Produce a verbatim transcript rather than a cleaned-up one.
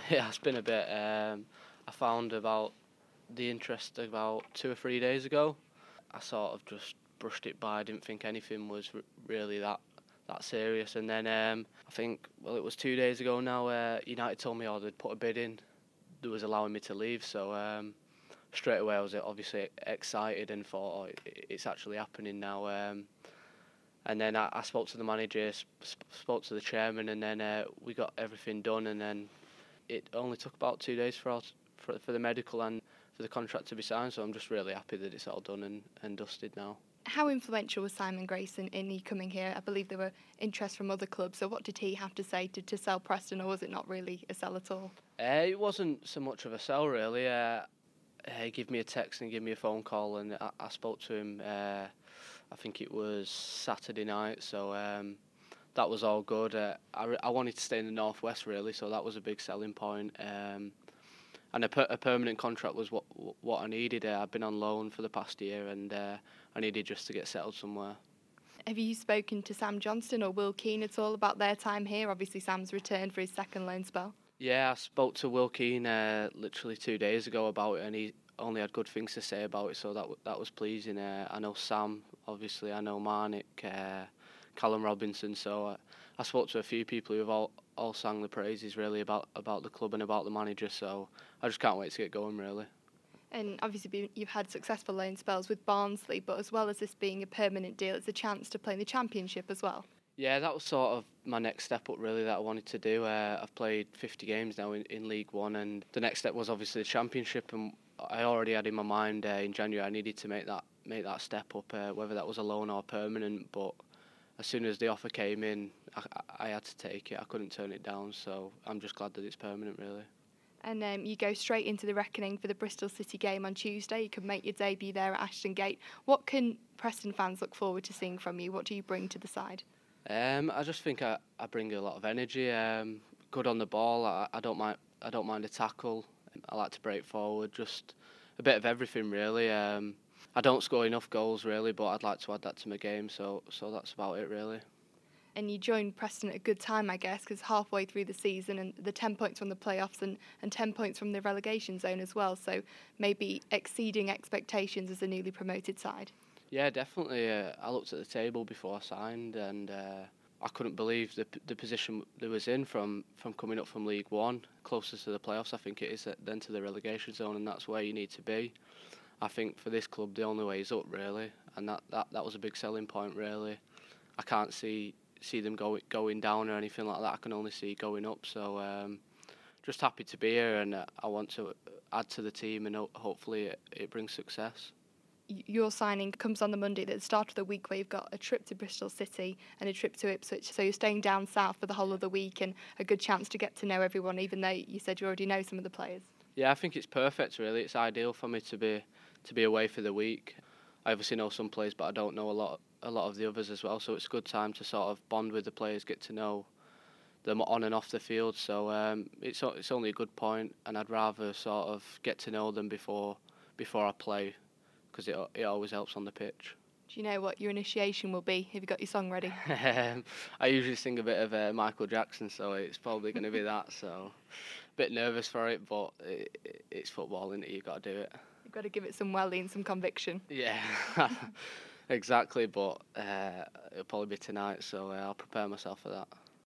Yeah, it's been a bit. Um, I found about the interest about two or three days ago. I sort of just brushed it by. I didn't think anything was r- really that that serious. And then um, I think, well, it was two days ago now. Uh, United told me, oh, they'd put a bid in that was allowing me to leave. So um, straight away, I was obviously excited and thought, oh, it, it's actually happening now. Um, and then I, I spoke to the manager, sp- spoke to the chairman, and then uh, we got everything done. And then it only took about two days for us, for, for the medical and for the contract to be signed. So I'm just really happy that it's all done and, and dusted now. How influential was Simon Grayson in you coming here? I believe there were interest from other clubs. So what did he have to say to, to sell Preston, or was it not really a sell at all? Uh, it wasn't so much of a sell, really. Uh, he gave me a text and gave me a phone call, and I, I spoke to him. Uh, I think it was Saturday night, so um, that was all good. Uh, I, re- I wanted to stay in the northwest, really, so that was a big selling point. Um, and a, per- a permanent contract was what what I needed. Uh, I've been on loan for the past year, and uh, I needed just to get settled somewhere. Have you spoken to Sam Johnston or Will Keane at all about their time here? Obviously, Sam's returned for his second loan spell. Yeah, I spoke to Will Keane uh, literally two days ago about it, and he only had good things to say about it, so that w- that was pleasing. Uh, I know Sam, obviously, I know Marnik, uh, Callum Robinson, so uh, I spoke to a few people who have all, all sang the praises, really, about, about the club and about the manager, so I just can't wait to get going, really. And obviously you've had successful loan spells with Barnsley, but as well as this being a permanent deal, it's a chance to play in the Championship as well. Yeah, that was sort of my next step up, really, that I wanted to do. Uh, I've played fifty games now in, in League One, and the next step was obviously the Championship, and I already had in my mind uh, in January I needed to make that make that step up, uh, whether that was a loan or permanent, but as soon as the offer came in, I, I had to take it. I couldn't turn it down, so I'm just glad that it's permanent, really. And um, you go straight into the reckoning for the Bristol City game on Tuesday. You can make your debut there at Ashton Gate. What can Preston fans look forward to seeing from you? What do you bring to the side? Um, I just think I, I bring a lot of energy. Um, good on the ball. I, I don't mind. I don't mind a tackle. I like to break forward. Just a bit of everything, really. Um, I don't score enough goals, really, but I'd like to add that to my game. So, so that's about it, really. And you joined Preston at a good time, I guess, because halfway through the season and the ten points from the playoffs and, and ten points from the relegation zone as well. So maybe exceeding expectations as a newly promoted side. Yeah, definitely. Uh, I looked at the table before I signed, and uh, I couldn't believe the the position they was in from, from coming up from League One, closest to the playoffs. I think it is, then to the relegation zone, and that's where you need to be. I think for this club, the only way is up, really, and that, that, that was a big selling point, really. I can't see see them go, going down or anything like that. I can only see going up. So um, just happy to be here, and uh, I want to add to the team, and ho- hopefully it, it brings success. Your signing comes on the Monday at the start of the week, where you've got a trip to Bristol City and a trip to Ipswich, so you're staying down south for the whole of the week and a good chance to get to know everyone, even though you said you already know some of the players. Yeah, I think it's perfect, really. It's ideal for me to be to be away for the week. I obviously know some players, but I don't know a lot a lot of the others as well, so it's a good time to sort of bond with the players, get to know them on and off the field. So um, it's it's only a good point, and I'd rather sort of get to know them before before I play, because it it always helps on the pitch. Do you know what your initiation will be? Have you got your song ready? um, I usually sing a bit of uh, Michael Jackson, so it's probably going to be that. So a bit nervous for it, but it, it, it's football, isn't it? You've got to do it. You've got to give it some welly and some conviction. Yeah, exactly. But uh, it'll probably be tonight, so uh, I'll prepare myself for that.